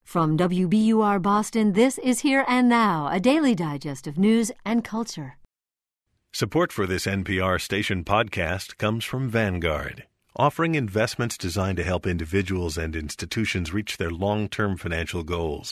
From WBUR Boston, this is Here and Now, a daily digest of news and culture. Support for this NPR station podcast comes from Vanguard, offering investments designed to help individuals and institutions reach their long-term financial goals.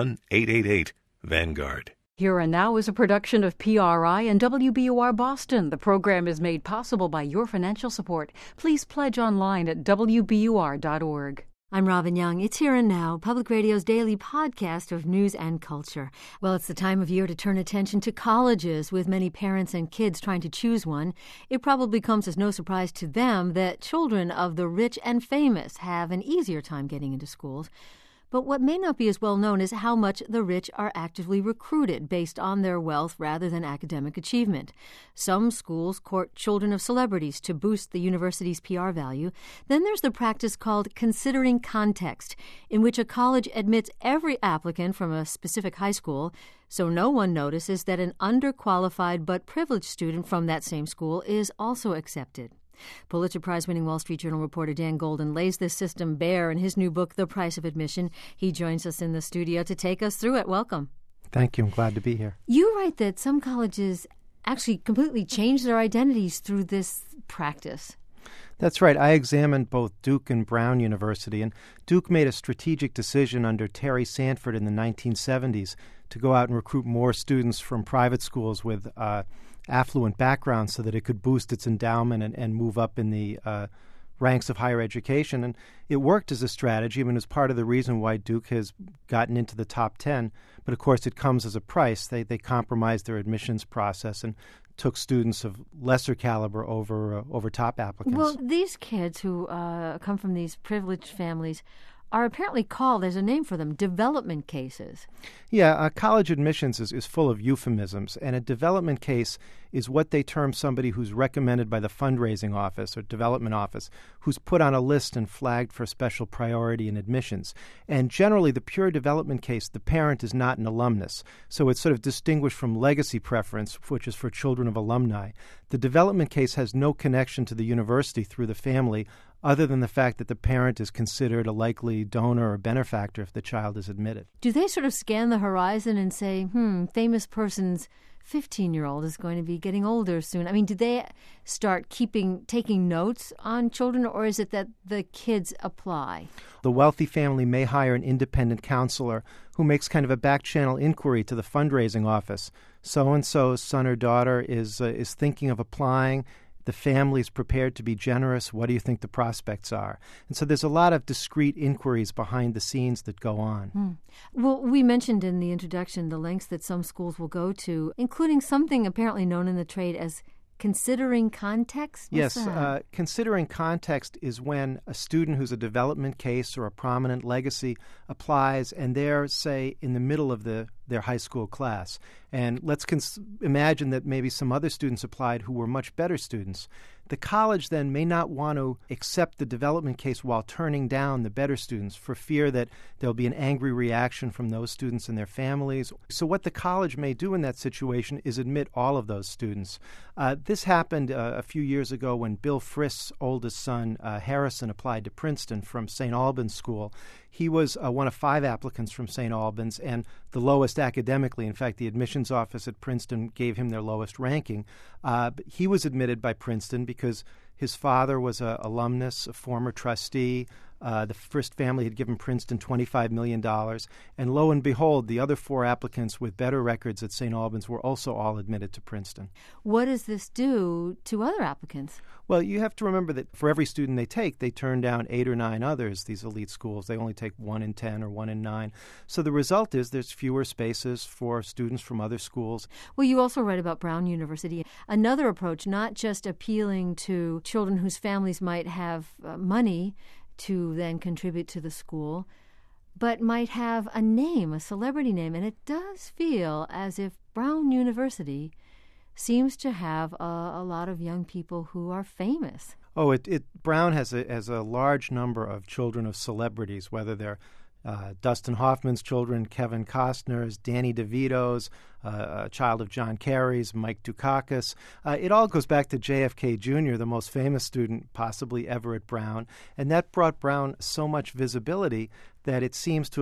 1-888-VANGUARD. Here and Now is a production of PRI and WBUR Boston. The program is made possible by your financial support. Please pledge online at WBUR.org. I'm Robin Young. It's Here and Now, Public Radio's daily podcast of news and culture. Well, it's the time of year to turn attention to colleges, with many parents and kids trying to choose one. It probably comes as no surprise to them that children of the rich and famous have an easier time getting into schools. But what may not be as well known is how much the rich are actively recruited based on their wealth rather than academic achievement. Some schools court children of celebrities to boost the university's PR value. Then there's the practice called considering context, in which a college admits every applicant from a specific high school, so no one notices that an underqualified but privileged student from that same school is also accepted. Pulitzer Prize-winning Wall Street Journal reporter Dan Golden lays this system bare in his new book, The Price of Admission. He joins us in the studio to take us through it. Welcome. Thank you. I'm glad to be here. You write that some colleges actually completely change their identities through this practice. That's right. I examined both Duke and Brown University, and Duke made a strategic decision under Terry Sanford in the 1970s to go out and recruit more students from private schools with affluent backgrounds so that it could boost its endowment and move up in the ranks of higher education. And it worked as a strategy. I mean, it's part of the reason why Duke has gotten into the top 10. But, of course, it comes as a price. They compromised their admissions process and took students of lesser caliber over top applicants. Well, these kids who come from these privileged families are apparently called, there's a name for them, development cases. Yeah, college admissions is full of euphemisms, and a development case is what they term somebody who's recommended by the fundraising office or development office, who's put on a list and flagged for special priority in admissions. And generally, the pure development case, the parent is not an alumnus, so it's sort of distinguished from legacy preference, which is for children of alumni. The development case has no connection to the university through the family, other than the fact that the parent is considered a likely donor or benefactor if the child is admitted. Do they sort of scan the horizon and say, famous person's 15-year-old is going to be getting older soon? I mean, do they start taking notes on children, or is it that the kids apply? The wealthy family may hire an independent counselor who makes kind of a back-channel inquiry to the fundraising office. So-and-so's son or daughter is thinking of applying. The family is prepared to be generous. What do you think the prospects are? And so there's a lot of discrete inquiries behind the scenes that go on. Well, we mentioned in the introduction the lengths that some schools will go to, including something apparently known in the trade as considering context? Yes, considering context is when a student who's a development case or a prominent legacy applies, and they're, say, in the middle of their high school class. And let's imagine that maybe some other students applied who were much better students. The college then may not want to accept the development case while turning down the better students for fear that there'll be an angry reaction from those students and their families. So what the college may do in that situation is admit all of those students. This happened a few years ago when Bill Frist's oldest son, Harrison, applied to Princeton from St. Albans School. He was one of 5 applicants from St. Albans and the lowest academically. In fact, the admissions office at Princeton gave him their lowest ranking. But he was admitted by Princeton because his father was an alumnus, a former trustee. The Frist family had given Princeton $25 million. And lo and behold, the other 4 applicants with better records at St. Albans were also all admitted to Princeton. What does this do to other applicants? Well, you have to remember that for every student they take, they turn down 8 or 9 others, these elite schools. They only take 1 in 10 or 1 in 9. So the result is there's fewer spaces for students from other schools. Well, you also write about Brown University. Another approach, not just appealing to children whose families might have money to then contribute to the school, but might have a name, a celebrity name. And it does feel as if Brown University seems to have a lot of young people who are famous. Oh, Brown has a large number of children of celebrities, whether they're Dustin Hoffman's children, Kevin Costner's, Danny DeVito's, a child of John Kerry's, Mike Dukakis. It all goes back to JFK Jr., the most famous student possibly ever at Brown, and that brought Brown so much visibility that it seems to have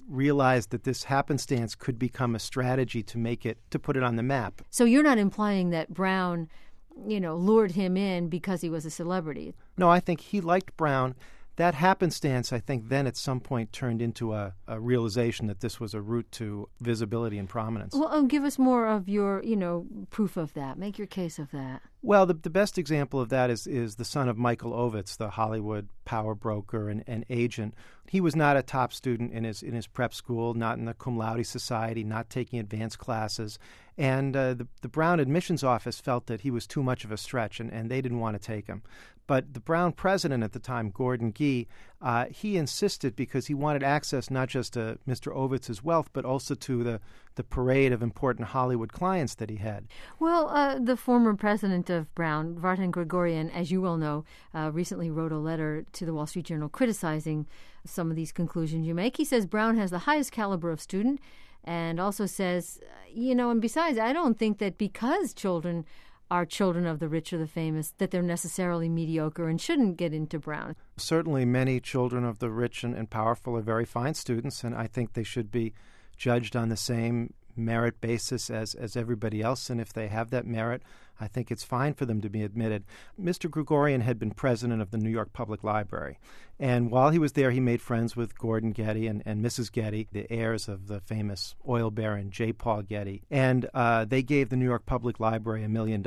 realized that this happenstance could become a strategy to put it on the map. So you're not implying that Brown, lured him in because he was a celebrity? No, I think he liked Brown. That happenstance, I think, then at some point turned into a realization that this was a route to visibility and prominence. Well, give us more of your, proof of that. Make your case of that. Well, the best example of that is the son of Michael Ovitz, the Hollywood power broker and agent. He was not a top student in his prep school, not in the cum laude society, not taking advanced classes. And the Brown admissions office felt that he was too much of a stretch, and they didn't want to take him. But the Brown president at the time, Gordon Gee, he insisted because he wanted access not just to Mr. Ovitz's wealth, but also to the parade of important Hollywood clients that he had. Well, the former president of Brown, Vartan Gregorian, as you well know, recently wrote a letter to the Wall Street Journal criticizing some of these conclusions you make. He says Brown has the highest caliber of student, and also says, and besides, I don't think that because children are children of the rich or the famous, that they're necessarily mediocre and shouldn't get into Brown. Certainly many children of the rich and powerful are very fine students, and I think they should be judged on the same merit basis as everybody else, and if they have that merit, I think it's fine for them to be admitted. Mr. Gregorian had been president of the New York Public Library, and while he was there, he made friends with Gordon Getty and Mrs. Getty, the heirs of the famous oil baron J. Paul Getty, and they gave the New York Public Library $1 million.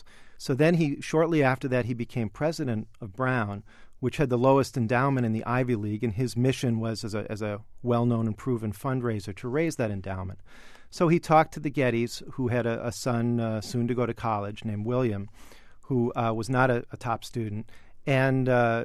So then shortly after that, he became president of Brown, which had the lowest endowment in the Ivy League, and his mission was as a well-known and proven fundraiser to raise that endowment. So he talked to the Gettys, who had a son soon to go to college named William, who was not a top student, and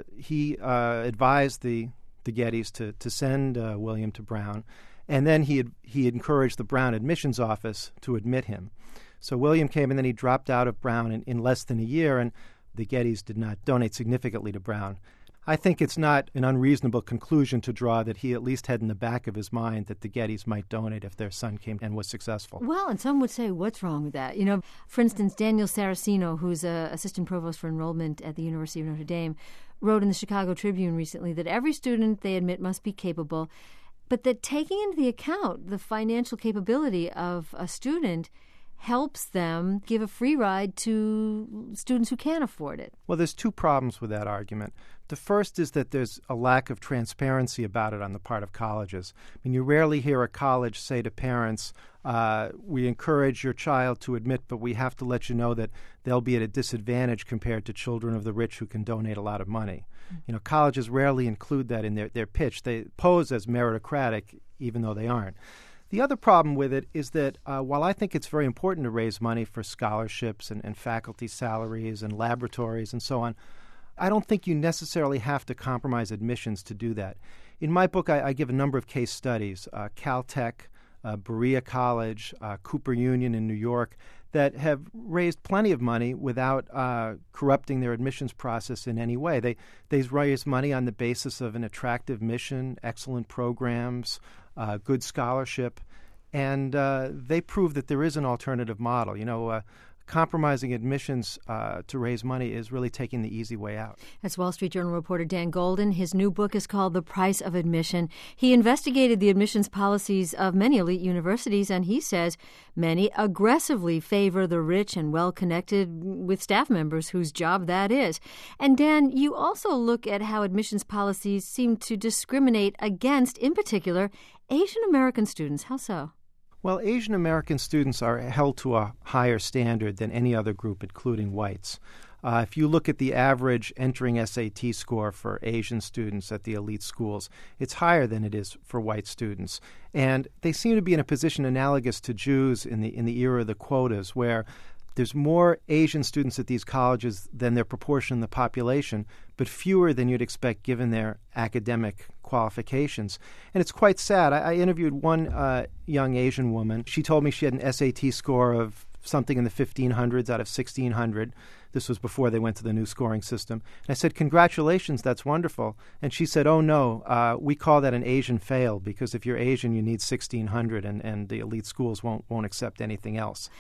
he advised the Gettys to send William to Brown, and then he encouraged the Brown admissions office to admit him. So William came, and then he dropped out of Brown in less than a year, and the Gettys did not donate significantly to Brown. I think it's not an unreasonable conclusion to draw that he at least had in the back of his mind that the Gettys might donate if their son came and was successful. Well, and some would say, what's wrong with that? For instance, Daniel Saraceno, who's assistant provost for enrollment at the University of Notre Dame, wrote in the Chicago Tribune recently that every student they admit must be capable, but that taking into account the financial capability of a student helps them give a free ride to students who can't afford it. Well, there's two problems with that argument. The first is that there's a lack of transparency about it on the part of colleges. I mean, you rarely hear a college say to parents, we encourage your child to admit, but we have to let you know that they'll be at a disadvantage compared to children of the rich who can donate a lot of money. Mm-hmm. Colleges rarely include that in their pitch. They pose as meritocratic, even though they aren't. The other problem with it is that while I think it's very important to raise money for scholarships and faculty salaries and laboratories and so on, I don't think you necessarily have to compromise admissions to do that. In my book, I give a number of case studies, Caltech, Berea College, Cooper Union in New York, that have raised plenty of money without corrupting their admissions process in any way. They raise money on the basis of an attractive mission, excellent programs, good scholarship, and they prove that there is an alternative model. Compromising admissions to raise money is really taking the easy way out. That's Wall Street Journal reporter Dan Golden. His new book is called The Price of Admission. He investigated the admissions policies of many elite universities, and he says many aggressively favor the rich and well-connected with staff members whose job that is. And Dan, you also look at how admissions policies seem to discriminate against, in particular, Asian American students. How so? Well, Asian American students are held to a higher standard than any other group, including whites. If you look at the average entering SAT score for Asian students at the elite schools, it's higher than it is for white students. And they seem to be in a position analogous to Jews in the era of the quotas, where there's more Asian students at these colleges than their proportion in the population, but fewer than you'd expect given their academic qualifications. And it's quite sad. I interviewed one young Asian woman. She told me she had an SAT score of something in the 1500s out of 1600. This was before they went to the new scoring system. And I said, congratulations, that's wonderful. And she said, oh, no, we call that an Asian fail, because if you're Asian, you need 1600, and the elite schools won't accept anything else.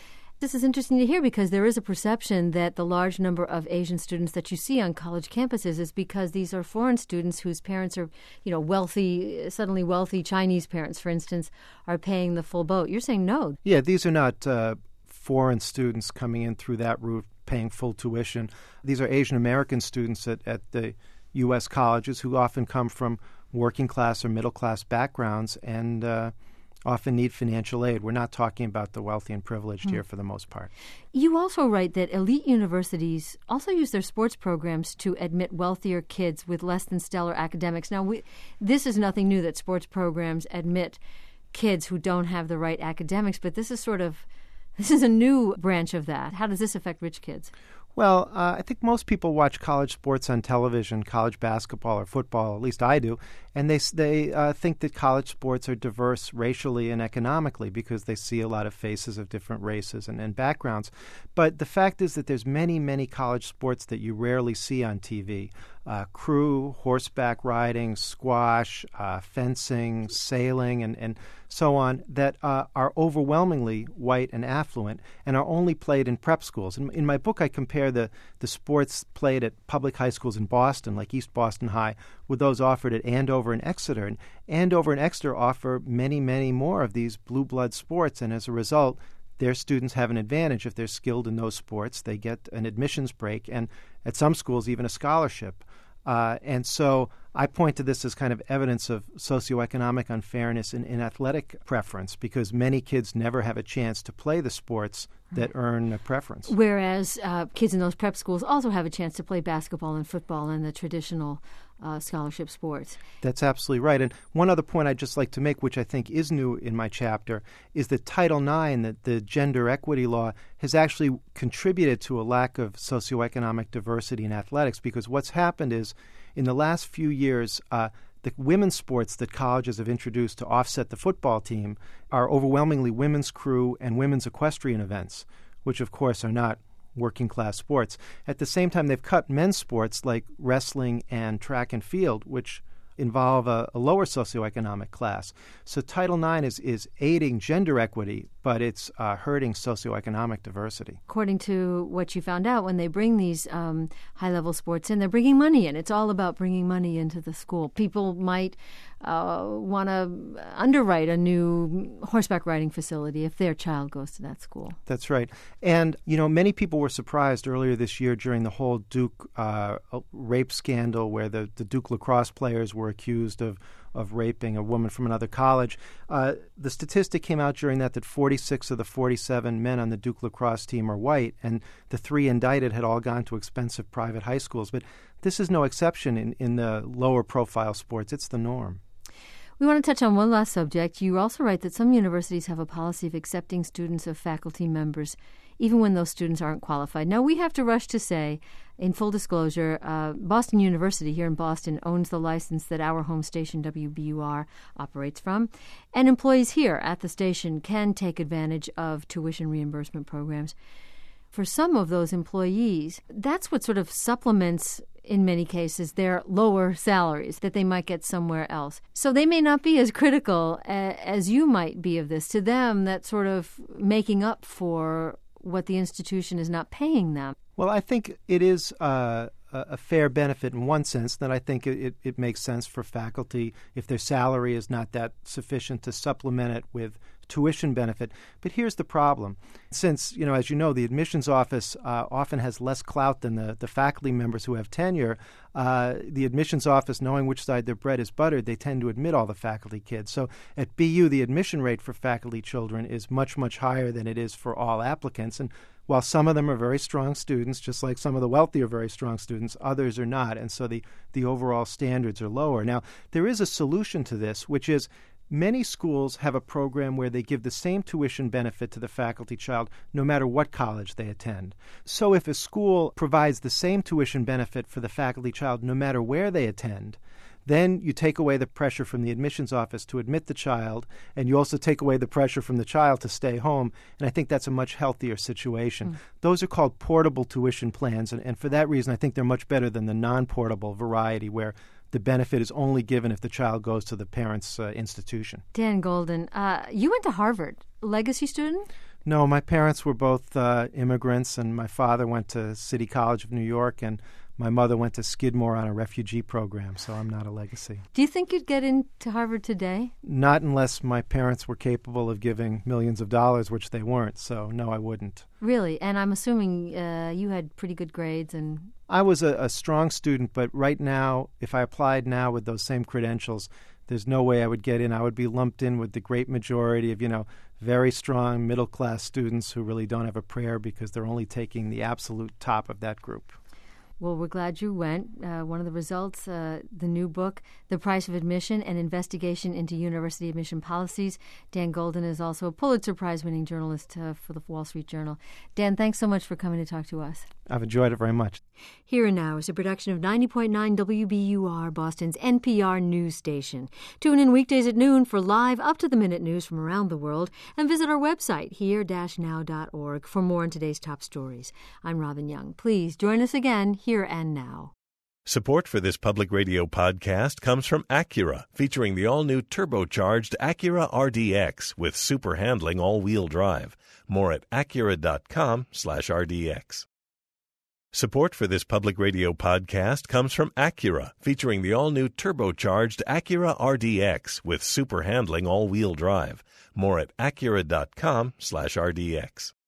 This is interesting to hear because there is a perception that the large number of Asian students that you see on college campuses is because these are foreign students whose parents are, wealthy, suddenly wealthy Chinese parents, for instance, are paying the full boat. You're saying no. Yeah, these are not foreign students coming in through that route paying full tuition. These are Asian American students at the U.S. colleges who often come from working class or middle class backgrounds and often need financial aid. We're not talking about the wealthy and privileged here for the most part. You also write that elite universities also use their sports programs to admit wealthier kids with less than stellar academics. Now, this is nothing new that sports programs admit kids who don't have the right academics, but this is a new branch of that. How does this affect rich kids? Well, I think most people watch college sports on television, college basketball or football, at least I do, and they think that college sports are diverse racially and economically because they see a lot of faces of different races and backgrounds. But the fact is that there's many, many college sports that you rarely see on TV. Crew, horseback riding, squash, fencing, sailing, and so on, that are overwhelmingly white and affluent and are only played in prep schools. In my book, I compare the sports played at public high schools in Boston, like East Boston High, with those offered at Andover and Exeter. And Andover and Exeter offer many, many more of these blue blood sports, and as a result, their students have an advantage. If they're skilled in those sports, they get an admissions break, and at some schools, even a scholarship. And so I point to this as kind of evidence of socioeconomic unfairness in athletic preference because many kids never have a chance to play the sports that earn a preference. Whereas kids in those prep schools also have a chance to play basketball and football and the traditional scholarship sports. That's absolutely right. And one other point I'd just like to make, which I think is new in my chapter, is that Title IX, the gender equity law, has actually contributed to a lack of socioeconomic diversity in athletics because what's happened is in the last few years, the women's sports that colleges have introduced to offset the football team are overwhelmingly women's crew and women's equestrian events, which of course are not working class sports. At the same time, they've cut men's sports like wrestling and track and field, which involve a lower socioeconomic class. So Title IX is aiding gender equity, but it's hurting socioeconomic diversity. According to what you found out, when they bring these high-level sports in, they're bringing money in. It's all about bringing money into the school. People might want to underwrite a new horseback riding facility if their child goes to that school. That's right. And, many people were surprised earlier this year during the whole Duke rape scandal where the Duke lacrosse players were accused of raping a woman from another college. The statistic came out during that 46 of the 47 men on the Duke lacrosse team are white, and the 3 indicted had all gone to expensive private high schools. But this is no exception in the lower profile sports. It's the norm. We want to touch on one last subject. You also write that some universities have a policy of accepting students of faculty members, even when those students aren't qualified. Now, we have to rush to say, in full disclosure, Boston University here in Boston owns the license that our home station, WBUR, operates from, and employees here at the station can take advantage of tuition reimbursement programs. For some of those employees, that's what sort of supplements, in many cases, their lower salaries that they might get somewhere else. So they may not be as critical as you might be of this. To them, that's sort of making up for what the institution is not paying them. Well, I think it is a fair benefit in one sense, that I think it makes sense for faculty if their salary is not that sufficient to supplement it with tuition benefit. But here's the problem. Since, as you know, the admissions office often has less clout than the faculty members who have tenure, the admissions office, knowing which side their bread is buttered, they tend to admit all the faculty kids. So at BU, the admission rate for faculty children is much, much higher than it is for all applicants. And while some of them are very strong students, just like some of the wealthy are very strong students, others are not. And so the overall standards are lower. Now, there is a solution to this, which is many schools have a program where they give the same tuition benefit to the faculty child no matter what college they attend. So if a school provides the same tuition benefit for the faculty child no matter where they attend, then you take away the pressure from the admissions office to admit the child, and you also take away the pressure from the child to stay home. And I think that's a much healthier situation. Those are called portable tuition plans, and for that reason, I think they're much better than the non-portable variety where the benefit is only given if the child goes to the parent's institution. Dan Golden, you went to Harvard. Legacy student? No, my parents were both immigrants, and my father went to City College of New York, and my mother went to Skidmore on a refugee program, so I'm not a legacy. Do you think you'd get into Harvard today? Not unless my parents were capable of giving millions of dollars, which they weren't, so no, I wouldn't. Really? And I'm assuming you had pretty good grades and... I was a strong student, but right now, if I applied now with those same credentials, there's no way I would get in. I would be lumped in with the great majority of, very strong middle-class students who really don't have a prayer because they're only taking the absolute top of that group. Well, we're glad you went. One of the results, the new book, The Price of Admission, an Investigation into University Admission Policies. Dan Golden is also a Pulitzer Prize-winning journalist for the Wall Street Journal. Dan, thanks so much for coming to talk to us. I've enjoyed it very much. Here and Now is a production of 90.9 WBUR, Boston's NPR news station. Tune in weekdays at noon for live, up-to-the-minute news from around the world, and visit our website, here-now.org, for more on today's top stories. I'm Robin Young. Please join us again, Here and Now. Support for this public radio podcast comes from Acura, featuring the all-new turbocharged Acura RDX with super handling all-wheel drive. More at Acura.com/RDX. Support for this public radio podcast comes from Acura, featuring the all-new turbocharged Acura RDX with super handling all-wheel drive. More at Acura.com/RDX.